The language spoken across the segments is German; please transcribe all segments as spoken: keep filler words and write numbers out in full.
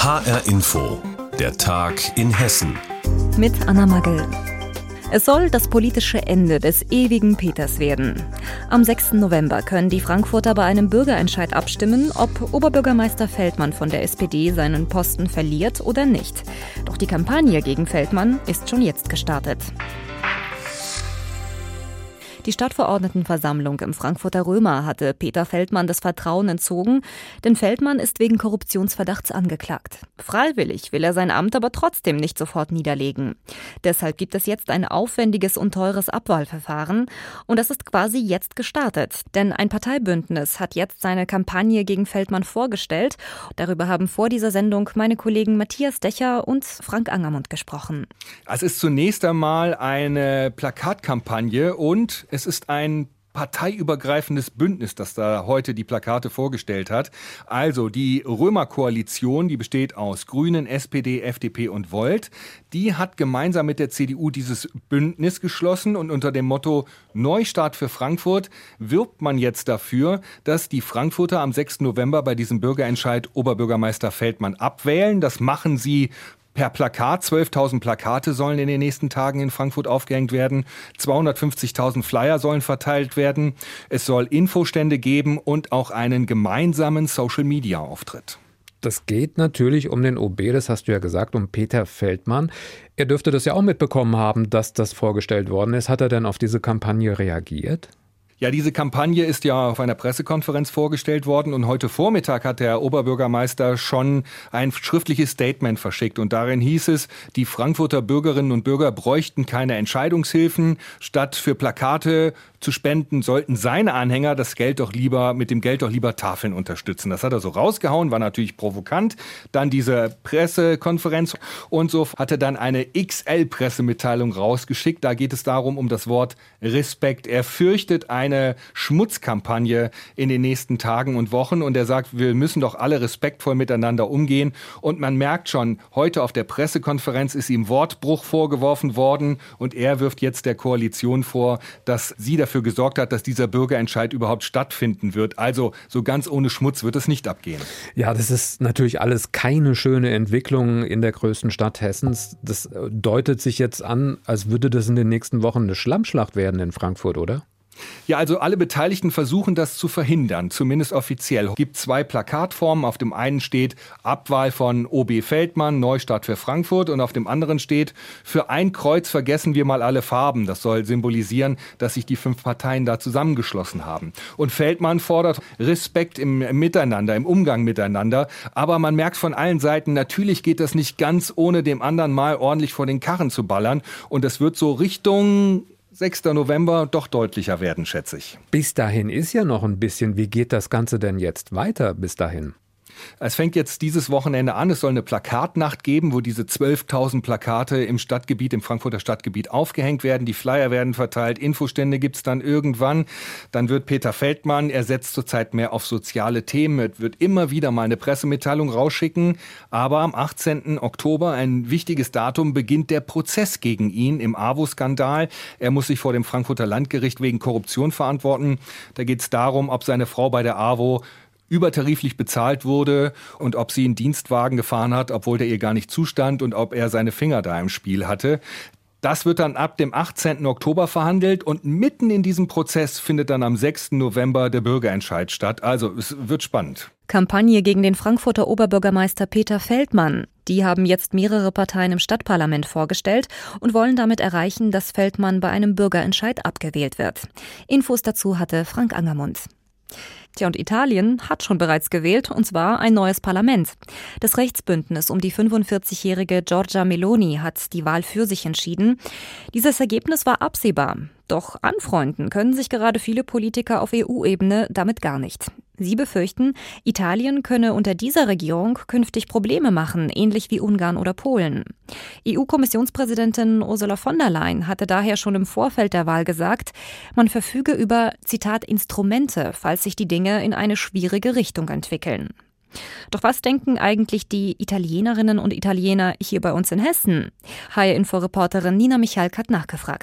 H R Info, der Tag in Hessen. Mit Anna Magel. Es soll das politische Ende des ewigen Peters werden. Am sechsten November können die Frankfurter bei einem Bürgerentscheid abstimmen, ob Oberbürgermeister Feldmann von der S P D seinen Posten verliert oder nicht. Doch die Kampagne gegen Feldmann ist schon jetzt gestartet. Die Stadtverordnetenversammlung im Frankfurter Römer hatte Peter Feldmann das Vertrauen entzogen, denn Feldmann ist wegen Korruptionsverdachts angeklagt. Freiwillig will er sein Amt aber trotzdem nicht sofort niederlegen. Deshalb gibt es jetzt ein aufwendiges und teures Abwahlverfahren und das ist quasi jetzt gestartet, denn ein Parteibündnis hat jetzt seine Kampagne gegen Feldmann vorgestellt. Darüber haben vor dieser Sendung meine Kollegen Matthias Decher und Frank Angermund gesprochen. Es ist zunächst einmal eine Plakatkampagne und es ist ein parteiübergreifendes Bündnis, das da heute die Plakate vorgestellt hat. Also die Römer-Koalition, die besteht aus Grünen, S P D, F D P und Volt. Die hat gemeinsam mit der C D U dieses Bündnis geschlossen und unter dem Motto Neustart für Frankfurt wirbt man jetzt dafür, dass die Frankfurter am sechsten November bei diesem Bürgerentscheid Oberbürgermeister Feldmann abwählen. Das machen sie per Plakat. zwölftausend Plakate sollen in den nächsten Tagen in Frankfurt aufgehängt werden. zweihundertfünfzigtausend Flyer sollen verteilt werden. Es soll Infostände geben und auch einen gemeinsamen Social-Media-Auftritt. Das geht natürlich um den O B, das hast du ja gesagt, um Peter Feldmann. Er dürfte das ja auch mitbekommen haben, dass das vorgestellt worden ist. Hat er denn auf diese Kampagne reagiert? Ja, diese Kampagne ist ja auf einer Pressekonferenz vorgestellt worden und heute Vormittag hat der Oberbürgermeister schon ein schriftliches Statement verschickt und darin hieß es, die Frankfurter Bürgerinnen und Bürger bräuchten keine Entscheidungshilfen. Statt für Plakate zu spenden, sollten seine Anhänger das Geld doch lieber, mit dem Geld doch lieber Tafeln unterstützen. Das hat er so rausgehauen, war natürlich provokant. Dann diese Pressekonferenz und so hat er dann eine X L-Pressemitteilung rausgeschickt. Da geht es darum, um das Wort Respekt. Er fürchtet ein eine Schmutzkampagne in den nächsten Tagen und Wochen und er sagt, wir müssen doch alle respektvoll miteinander umgehen und man merkt schon, heute auf der Pressekonferenz ist ihm Wortbruch vorgeworfen worden und er wirft jetzt der Koalition vor, dass sie dafür gesorgt hat, dass dieser Bürgerentscheid überhaupt stattfinden wird. Also so ganz ohne Schmutz wird es nicht abgehen. Ja, das ist natürlich alles keine schöne Entwicklung in der größten Stadt Hessens. Das deutet sich jetzt an, als würde das in den nächsten Wochen eine Schlammschlacht werden in Frankfurt, oder? Ja, also alle Beteiligten versuchen das zu verhindern, zumindest offiziell. Es gibt zwei Plakatformen. Auf dem einen steht Abwahl von O B Feldmann, Neustart für Frankfurt und auf dem anderen steht, für ein Kreuz vergessen wir mal alle Farben. Das soll symbolisieren, dass sich die fünf Parteien da zusammengeschlossen haben. Und Feldmann fordert Respekt im Miteinander, im Umgang miteinander. Aber man merkt von allen Seiten, natürlich geht das nicht ganz ohne dem anderen mal ordentlich vor den Karren zu ballern. Und es wird so Richtung sechsten November doch deutlicher werden, schätze ich. Bis dahin ist ja noch ein bisschen. Wie geht das Ganze denn jetzt weiter bis dahin? Es fängt jetzt dieses Wochenende an. Es soll eine Plakatnacht geben, wo diese zwölftausend Plakate im Stadtgebiet, im Frankfurter Stadtgebiet aufgehängt werden. Die Flyer werden verteilt. Infostände gibt es dann irgendwann. Dann wird Peter Feldmann, er setzt zurzeit mehr auf soziale Themen, er wird immer wieder mal eine Pressemitteilung rausschicken. Aber am achtzehnten Oktober, ein wichtiges Datum, beginnt der Prozess gegen ihn im A W O-Skandal. Er muss sich vor dem Frankfurter Landgericht wegen Korruption verantworten. Da geht es darum, ob seine Frau bei der A W O übertariflich bezahlt wurde und ob sie einen Dienstwagen gefahren hat, obwohl der ihr gar nicht zustand und ob er seine Finger da im Spiel hatte. Das wird dann ab dem achtzehnten Oktober verhandelt und mitten in diesem Prozess findet dann am sechsten November der Bürgerentscheid statt. Also es wird spannend. Kampagne gegen den Frankfurter Oberbürgermeister Peter Feldmann. Die haben jetzt mehrere Parteien im Stadtparlament vorgestellt und wollen damit erreichen, dass Feldmann bei einem Bürgerentscheid abgewählt wird. Infos dazu hatte Frank Angermund. Tja, und Italien hat schon bereits gewählt, und zwar ein neues Parlament. Das Rechtsbündnis um die fünfundvierzigjährige Giorgia Meloni hat die Wahl für sich entschieden. Dieses Ergebnis war absehbar. Doch anfreunden können sich gerade viele Politiker auf E U-Ebene damit gar nicht. Sie befürchten, Italien könne unter dieser Regierung künftig Probleme machen, ähnlich wie Ungarn oder Polen. E U-Kommissionspräsidentin Ursula von der Leyen hatte daher schon im Vorfeld der Wahl gesagt, man verfüge über, Zitat, Instrumente, falls sich die Dinge in eine schwierige Richtung entwickeln. Doch was denken eigentlich die Italienerinnen und Italiener hier bei uns in Hessen? H R-Info-Reporterin Nina Michalk hat nachgefragt.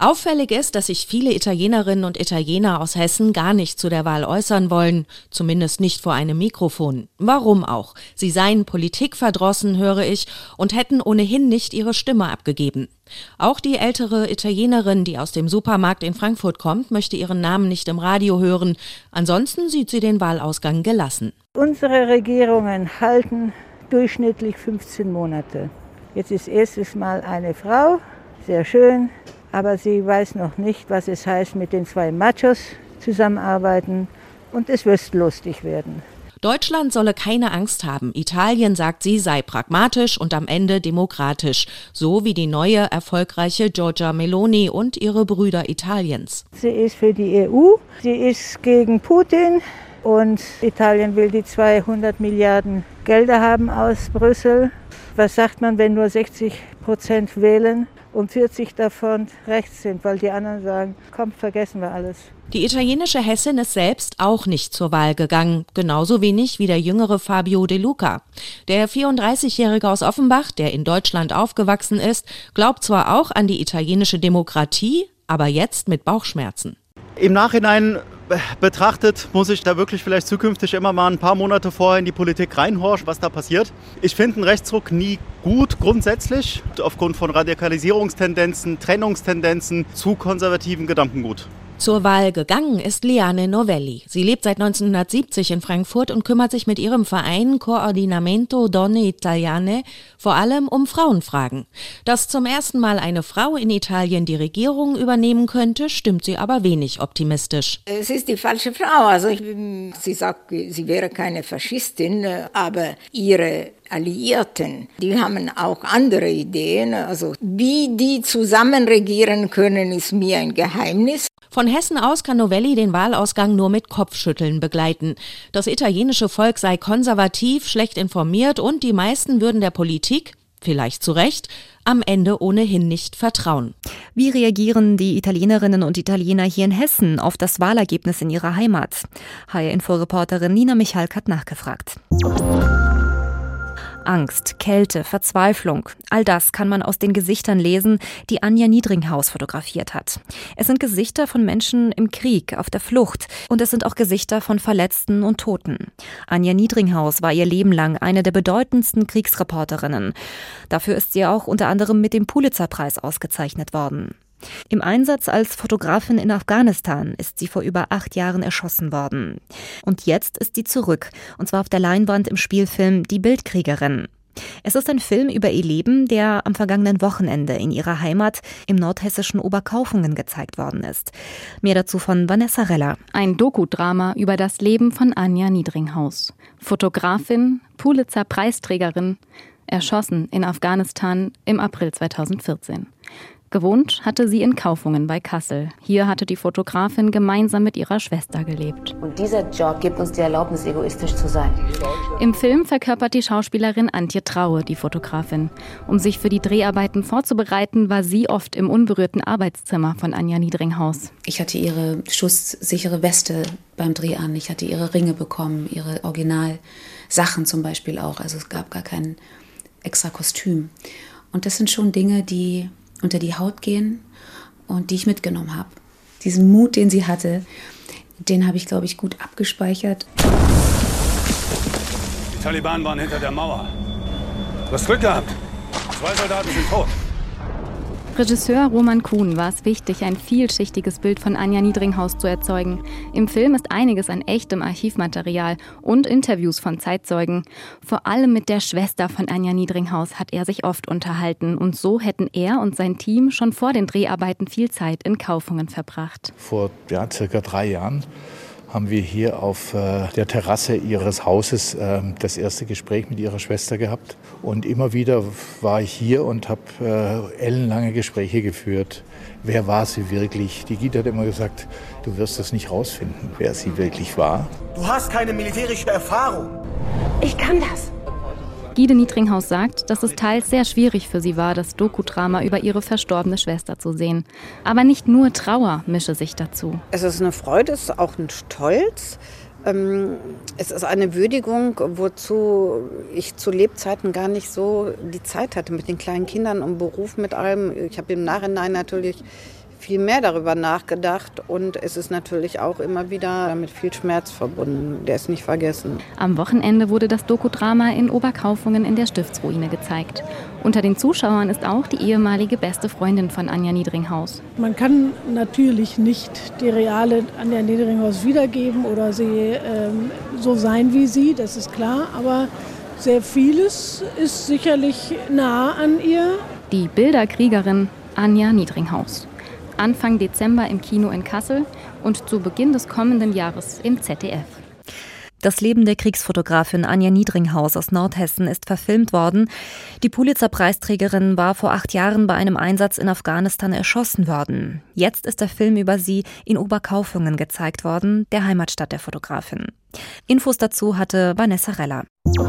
Auffällig ist, dass sich viele Italienerinnen und Italiener aus Hessen gar nicht zu der Wahl äußern wollen, zumindest nicht vor einem Mikrofon. Warum auch? Sie seien politikverdrossen, höre ich, und hätten ohnehin nicht ihre Stimme abgegeben. Auch die ältere Italienerin, die aus dem Supermarkt in Frankfurt kommt, möchte ihren Namen nicht im Radio hören. Ansonsten sieht sie den Wahlausgang gelassen. Unsere Regierungen halten durchschnittlich fünfzehn Monate. Jetzt ist erstes Mal eine Frau, sehr schön, aber sie weiß noch nicht, was es heißt, mit den zwei Machos zusammenarbeiten, und es wird lustig werden. Deutschland solle keine Angst haben. Italien, sagt sie, sei pragmatisch und am Ende demokratisch. So wie die neue, erfolgreiche Giorgia Meloni und ihre Brüder Italiens. Sie ist für die E U, sie ist gegen Putin und Italien will die zweihundert Milliarden Gelder haben aus Brüssel. Was sagt man, wenn nur sechzig Prozent wählen und vierzig davon rechts sind, weil die anderen sagen, komm, vergessen wir alles. Die italienische Hessin ist selbst auch nicht zur Wahl gegangen, genauso wenig wie der jüngere Fabio De Luca. Der vierunddreißigjährige aus Offenbach, der in Deutschland aufgewachsen ist, glaubt zwar auch an die italienische Demokratie, aber jetzt mit Bauchschmerzen. Im Nachhinein betrachtet muss ich da wirklich vielleicht zukünftig immer mal ein paar Monate vorher in die Politik reinhorchen, was da passiert. Ich finde einen Rechtsruck nie gut grundsätzlich, aufgrund von Radikalisierungstendenzen, Trennungstendenzen zu konservativen Gedankengut. Zur Wahl gegangen ist Liane Novelli. Sie lebt seit neunzehnhundertsiebzig in Frankfurt und kümmert sich mit ihrem Verein Coordinamento Donne Italiane vor allem um Frauenfragen. Dass zum ersten Mal eine Frau in Italien die Regierung übernehmen könnte, stimmt sie aber wenig optimistisch. Es ist die falsche Frau. Also ich, sie sagt, sie wäre keine Faschistin, aber ihre Alliierten, die haben auch andere Ideen. Also wie die zusammen regieren können, ist mir ein Geheimnis. Von Hessen aus kann Novelli den Wahlausgang nur mit Kopfschütteln begleiten. Das italienische Volk sei konservativ, schlecht informiert und die meisten würden der Politik, vielleicht zu Recht, am Ende ohnehin nicht vertrauen. Wie reagieren die Italienerinnen und Italiener hier in Hessen auf das Wahlergebnis in ihrer Heimat? H R-Info-Reporterin Nina Michalk hat nachgefragt. Angst, Kälte, Verzweiflung, all das kann man aus den Gesichtern lesen, die Anja Niedringhaus fotografiert hat. Es sind Gesichter von Menschen im Krieg, auf der Flucht, und es sind auch Gesichter von Verletzten und Toten. Anja Niedringhaus war ihr Leben lang eine der bedeutendsten Kriegsreporterinnen. Dafür ist sie auch unter anderem mit dem Pulitzer-Preis ausgezeichnet worden. Im Einsatz als Fotografin in Afghanistan ist sie vor über acht Jahren erschossen worden. Und jetzt ist sie zurück, und zwar auf der Leinwand im Spielfilm Die Bildkriegerin. Es ist ein Film über ihr Leben, der am vergangenen Wochenende in ihrer Heimat im nordhessischen Oberkaufungen gezeigt worden ist. Mehr dazu von Vanessa Reller. Ein Dokudrama über das Leben von Anja Niedringhaus. Fotografin, Pulitzer-Preisträgerin, erschossen in Afghanistan im April zweitausendvierzehn. Gewohnt hatte sie in Kaufungen bei Kassel. Hier hatte die Fotografin gemeinsam mit ihrer Schwester gelebt. Und dieser Job gibt uns die Erlaubnis, egoistisch zu sein. Im Film verkörpert die Schauspielerin Antje Traue die Fotografin. Um sich für die Dreharbeiten vorzubereiten, war sie oft im unberührten Arbeitszimmer von Anja Niedringhaus. Ich hatte ihre schusssichere Weste beim Dreh an. Ich hatte ihre Ringe bekommen, ihre Originalsachen zum Beispiel auch. Also es gab gar kein extra Kostüm. Und das sind schon Dinge, die unter die Haut gehen und die ich mitgenommen habe. Diesen Mut, den sie hatte, den habe ich, glaube ich, gut abgespeichert. Die Taliban waren hinter der Mauer. Du hast Glück gehabt. Zwei Soldaten sind tot. Regisseur Roman Kuhn war es wichtig, ein vielschichtiges Bild von Anja Niedringhaus zu erzeugen. Im Film ist einiges an echtem Archivmaterial und Interviews von Zeitzeugen. Vor allem mit der Schwester von Anja Niedringhaus hat er sich oft unterhalten. Und so hätten er und sein Team schon vor den Dreharbeiten viel Zeit in Kaufungen verbracht. Vor ja, circa drei Jahren haben wir hier auf äh, der Terrasse ihres Hauses äh, das erste Gespräch mit ihrer Schwester gehabt. Und immer wieder war ich hier und habe äh, ellenlange Gespräche geführt. Wer war sie wirklich? Die Gita hat immer gesagt, du wirst das nicht rausfinden, wer sie wirklich war. Du hast keine militärische Erfahrung. Ich kann das. Gide Niedringhaus sagt, dass es teils sehr schwierig für sie war, das Dokudrama über ihre verstorbene Schwester zu sehen. Aber nicht nur Trauer mische sich dazu. Es ist eine Freude, es ist auch ein Stolz. Es ist eine Würdigung, wozu ich zu Lebzeiten gar nicht so die Zeit hatte mit den kleinen Kindern und Beruf mit allem. Ich habe im Nachhinein natürlich viel mehr darüber nachgedacht und es ist natürlich auch immer wieder mit viel Schmerz verbunden. Der ist nicht vergessen. Am Wochenende wurde das Dokudrama in Oberkaufungen in der Stiftsruine gezeigt. Unter den Zuschauern ist auch die ehemalige beste Freundin von Anja Niedringhaus. Man kann natürlich nicht die reale Anja Niedringhaus wiedergeben oder sie ähm, so sein wie sie, das ist klar, aber sehr vieles ist sicherlich nah an ihr. Die Bilderkriegerin Anja Niedringhaus. Anfang Dezember im Kino in Kassel und zu Beginn des kommenden Jahres im Z D F. Das Leben der Kriegsfotografin Anja Niedringhaus aus Nordhessen ist verfilmt worden. Die Pulitzer-Preisträgerin war vor acht Jahren bei einem Einsatz in Afghanistan erschossen worden. Jetzt ist der Film über sie in Oberkaufungen gezeigt worden, der Heimatstadt der Fotografin. Infos dazu hatte Vanessa Reller.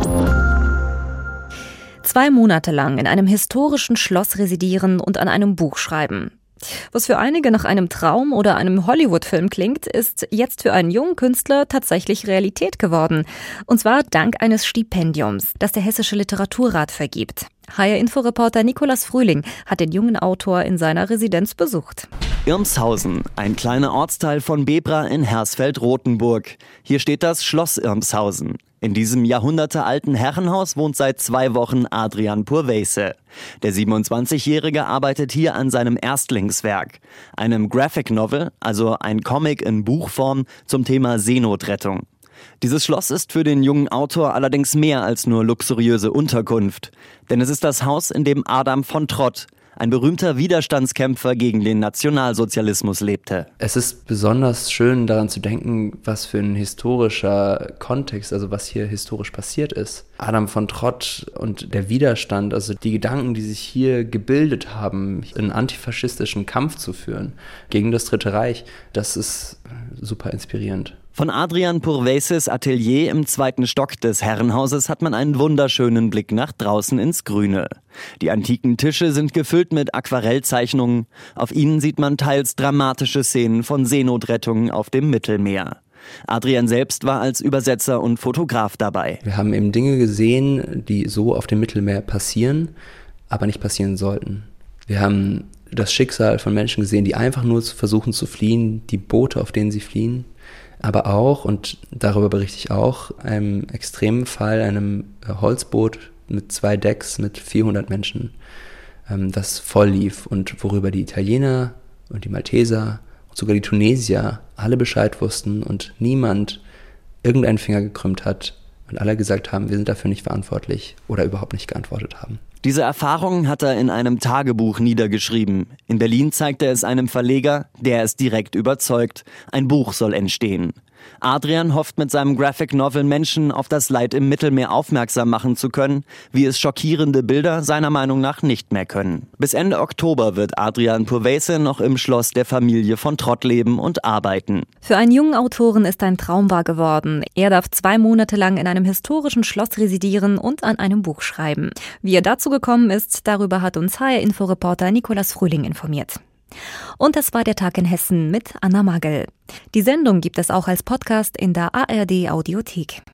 Zwei Monate lang in einem historischen Schloss residieren und an einem Buch schreiben. Was für einige nach einem Traum oder einem Hollywood-Film klingt, ist jetzt für einen jungen Künstler tatsächlich Realität geworden. Und zwar dank eines Stipendiums, das der Hessische Literaturrat vergibt. H R-Info-Reporter Nikolaus Frühling hat den jungen Autor in seiner Residenz besucht. Irmshausen, ein kleiner Ortsteil von Bebra in Hersfeld-Rotenburg. Hier steht das Schloss Irmshausen. In diesem jahrhundertealten Herrenhaus wohnt seit zwei Wochen Adrian Purweise. Der siebenundzwanzigjährige arbeitet hier an seinem Erstlingswerk, einem Graphic Novel, also ein Comic in Buchform zum Thema Seenotrettung. Dieses Schloss ist für den jungen Autor allerdings mehr als nur luxuriöse Unterkunft. Denn es ist das Haus, in dem Adam von Trott, ein berühmter Widerstandskämpfer gegen den Nationalsozialismus, lebte. Es ist besonders schön daran zu denken, was für ein historischer Kontext, also was hier historisch passiert ist. Adam von Trott und der Widerstand, also die Gedanken, die sich hier gebildet haben, einen antifaschistischen Kampf zu führen gegen das Dritte Reich, das ist super inspirierend. Von Adrian Purweises Atelier im zweiten Stock des Herrenhauses hat man einen wunderschönen Blick nach draußen ins Grüne. Die antiken Tische sind gefüllt mit Aquarellzeichnungen. Auf ihnen sieht man teils dramatische Szenen von Seenotrettungen auf dem Mittelmeer. Adrian selbst war als Übersetzer und Fotograf dabei. Wir haben eben Dinge gesehen, die so auf dem Mittelmeer passieren, aber nicht passieren sollten. Wir haben das Schicksal von Menschen gesehen, die einfach nur versuchen zu fliehen, die Boote, auf denen sie fliehen. Aber auch, und darüber berichte ich auch, einem extremen Fall, einem Holzboot mit zwei Decks mit vierhundert Menschen, das voll lief und worüber die Italiener und die Malteser und sogar die Tunesier alle Bescheid wussten und niemand irgendeinen Finger gekrümmt hat und alle gesagt haben, wir sind dafür nicht verantwortlich oder überhaupt nicht geantwortet haben. Diese Erfahrung hat er in einem Tagebuch niedergeschrieben. In Berlin zeigt er es einem Verleger, der ist direkt überzeugt. Ein Buch soll entstehen. Adrian hofft mit seinem Graphic Novel Menschen auf das Leid im Mittelmeer aufmerksam machen zu können, wie es schockierende Bilder seiner Meinung nach nicht mehr können. Bis Ende Oktober wird Adrian Purweise noch im Schloss der Familie von Trott leben und arbeiten. Für einen jungen Autoren ist ein Traum wahr geworden. Er darf zwei Monate lang in einem historischen Schloss residieren und an einem Buch schreiben. Wie er dazu gekommen ist, darüber hat uns H R-Info-Reporter Nikolaus Frühling informiert. Und das war der Tag in Hessen mit Anna Magel. Die Sendung gibt es auch als Podcast in der A R D Audiothek.